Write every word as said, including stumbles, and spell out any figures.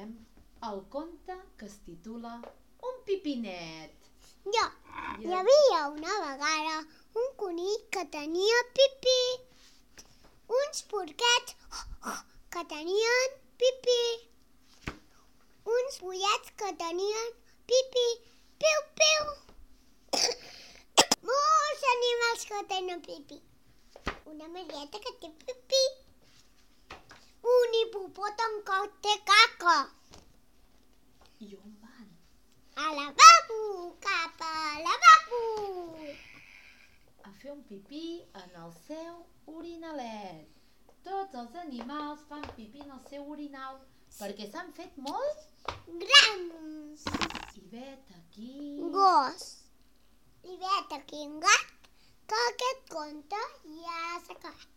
explicarem el conte que es titula Un pipinet. Jo, hi havia una vegada un conill que tenia pipí, uns porquets que tenien pipí, uns pollets que tenien pipí, piu, piu. Molts animals que tenen pipí. Una marieta que té pipí. Un hipopòtam que té caca. I on van? A lavabo, cap a lavabo. A fer un pipí en el seu orinalet. Tots els animals fan pipí en el seu orinal perquè s'han fet molt grans. I vet aquí... Gos. I vet aquí un gat, que aquest conte ja s'ha acabat.